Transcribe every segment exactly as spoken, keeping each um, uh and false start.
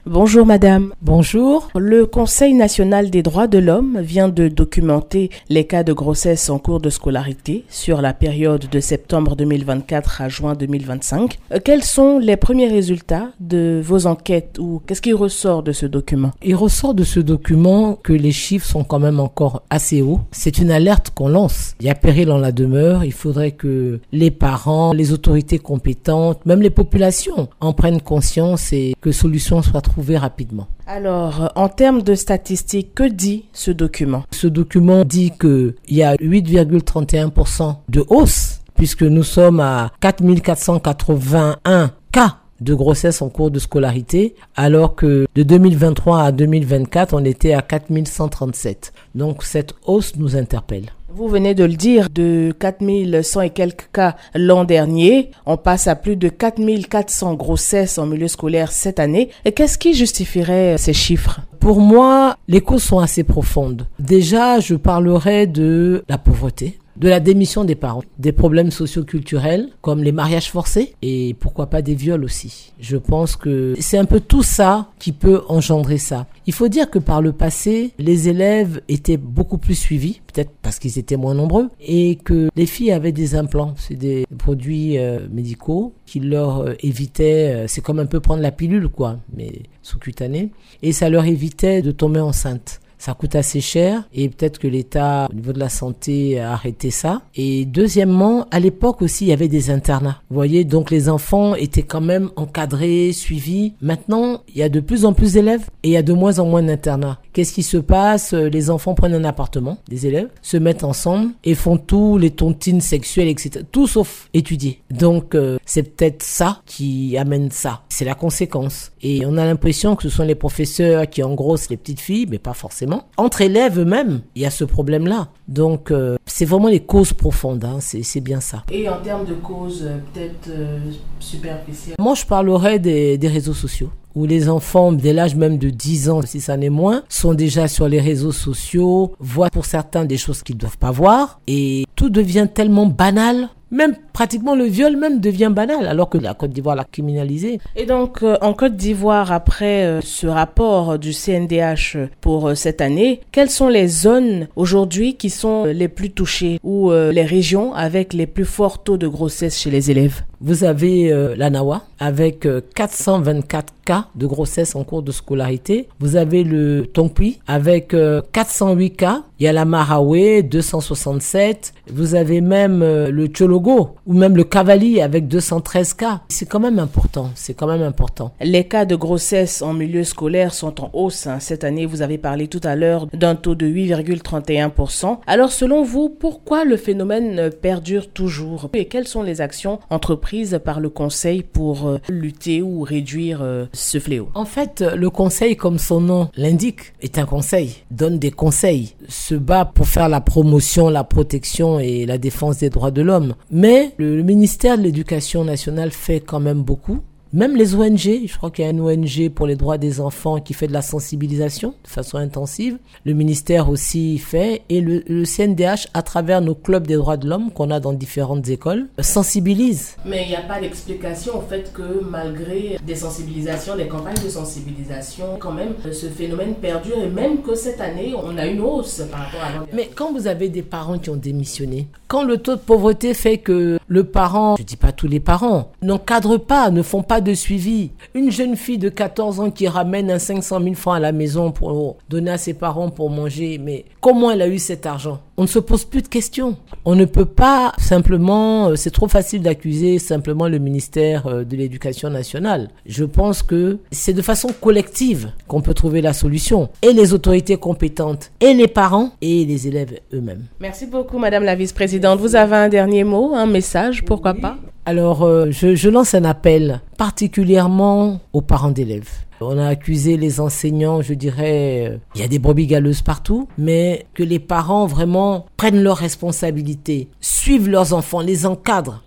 Bonjour madame. Bonjour. Le Conseil national des droits de l'homme vient de documenter les cas de grossesse en cours de scolarité sur la période de septembre deux mille vingt-quatre à juin deux mille vingt-cinq. Quels sont les premiers résultats de vos enquêtes ou qu'est-ce qui ressort de ce document? Il ressort de ce document que les chiffres sont quand même encore assez hauts. C'est une alerte qu'on lance. Il y a péril en la demeure. Il faudrait que les parents, les autorités compétentes, même les populations en prennent conscience et que solutions soient trouvées rapidement. Alors, en termes de statistiques, que dit ce document? Ce document dit qu'il y a huit virgule trente et un pour cent de hausse, puisque nous sommes à quatre mille quatre cent quatre-vingt-un cas de grossesse en cours de scolarité, alors que de deux mille vingt-trois à deux mille vingt-quatre, on était à quatre mille cent trente-sept. Donc, cette hausse nous interpelle. Vous venez de le dire, de quatre mille cent et quelques cas l'an dernier, on passe à plus de quatre mille quatre cents grossesses en milieu scolaire cette année. Et qu'est-ce qui justifierait ces chiffres? Pour moi, les causes sont assez profondes. Déjà, je parlerai de la pauvreté, de la démission des parents, des problèmes socio-culturels comme les mariages forcés et pourquoi pas des viols aussi. Je pense que c'est un peu tout ça qui peut engendrer ça. Il faut dire que par le passé, les élèves étaient beaucoup plus suivis, peut-être parce qu'ils étaient moins nombreux, et que les filles avaient des implants. C'est des produits euh, médicaux qui leur euh, évitaient, euh, c'est comme un peu prendre la pilule, quoi, mais sous-cutanée, et ça leur évitait de tomber enceinte. Ça coûte assez cher et peut-être que l'État, au niveau de la santé, a arrêté ça. Et deuxièmement, à l'époque aussi, il y avait des internats. Vous voyez, donc les enfants étaient quand même encadrés, suivis. Maintenant, il y a de plus en plus d'élèves et il y a de moins en moins d'internats. Qu'est-ce qui se passe? Les enfants prennent un appartement, des élèves, se mettent ensemble et font tous les tontines sexuelles, et cetera. Tout sauf étudier. Donc, euh, c'est peut-être ça qui amène ça. C'est la conséquence. Et on a l'impression que ce sont les professeurs qui engrossent les petites filles, mais pas forcément. Entre élèves eux-mêmes, il y a ce problème-là. Donc, euh, c'est vraiment les causes profondes, hein. c'est, c'est bien ça. Et en termes de causes peut-être euh, superficielles? Moi, je parlerais des, des réseaux sociaux, où les enfants, dès l'âge même de dix ans, si ça n'est moins, sont déjà sur les réseaux sociaux, voient pour certains des choses qu'ils ne doivent pas voir, et tout devient tellement banal. Même pratiquement le viol même devient banal, alors que la Côte d'Ivoire l'a criminalisé. Et donc, euh, en Côte d'Ivoire, après euh, ce rapport du C N D H pour euh, cette année, quelles sont les zones aujourd'hui qui sont euh, les plus touchées ou euh, les régions avec les plus forts taux de grossesse chez les élèves? Vous avez euh, l'Anawa avec euh, quatre cent vingt-quatre cas de grossesse en cours de scolarité. Vous avez le Tongpi avec euh, quatre cent huit cas. Il y a la Marawe, deux cent soixante-sept. Vous avez même euh, le Tchologo ou même le Cavali avec deux cent treize cas. C'est quand même important. C'est quand même important. Les cas de grossesse en milieu scolaire sont en hausse. Hein. Cette année, vous avez parlé tout à l'heure d'un taux de huit virgule trente et un pour cent. Alors, selon vous, pourquoi le phénomène perdure toujours? Et quelles sont les actions entreprises par le Conseil pour euh, lutter ou réduire euh, ce fléau? En fait, le Conseil, comme son nom l'indique, est un conseil, donne des conseils, se bat pour faire la promotion, la protection et la défense des droits de l'homme. Mais le, le ministère de l'Éducation nationale fait quand même beaucoup. Même les O N G, je crois qu'il y a une O N G pour les droits des enfants qui fait de la sensibilisation de façon intensive. Le ministère aussi fait et le, le C N D H, à travers nos clubs des droits de l'homme qu'on a dans différentes écoles, sensibilise. Mais il n'y a pas d'explication au fait que malgré des sensibilisations, des campagnes de sensibilisation, quand même, ce phénomène perdure et même que cette année, on a une hausse par rapport à l'an dernier. Mais quand vous avez des parents qui ont démissionné, quand le taux de pauvreté fait que le parent, je dis pas tous les parents, n'encadrent pas, ne font pas de suivi. Une jeune fille de quatorze ans qui ramène un cinq cent mille francs à la maison pour donner à ses parents pour manger, mais comment elle a eu cet argent? On ne se pose plus de questions. On ne peut pas simplement, c'est trop facile d'accuser simplement le ministère de l'Éducation nationale. Je pense que c'est de façon collective qu'on peut trouver la solution. Et les autorités compétentes, et les parents, et les élèves eux-mêmes. Merci beaucoup, Madame la vice-présidente. Vous avez un dernier mot, un message, pourquoi oui. pas? Alors, euh, je, je lance un appel particulièrement aux parents d'élèves. On a accusé les enseignants, je dirais, euh, il y a des brebis galeuses partout, mais que les parents vraiment prennent leurs responsabilités, suivent leurs enfants, les encadrent.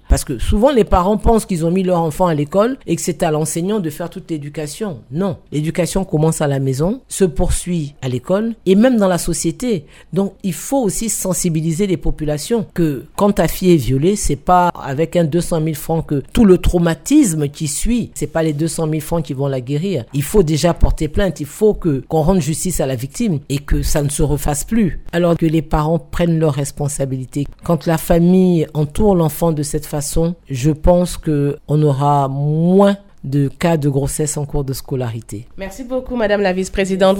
Parce que souvent, les parents pensent qu'ils ont mis leur enfant à l'école et que c'est à l'enseignant de faire toute l'éducation. Non. L'éducation commence à la maison, se poursuit à l'école et même dans la société. Donc, il faut aussi sensibiliser les populations que quand ta fille est violée, c'est pas avec un deux cent mille francs que tout le traumatisme qui suit, c'est pas les deux cent mille francs qui vont la guérir. Il faut déjà porter plainte. Il faut que, qu'on rende justice à la victime et que ça ne se refasse plus. Alors que les parents prennent leurs responsabilités. Quand la famille entoure l'enfant de cette façon, je pense que on aura moins de cas de grossesse en cours de scolarité. Merci beaucoup, Madame la vice-présidente.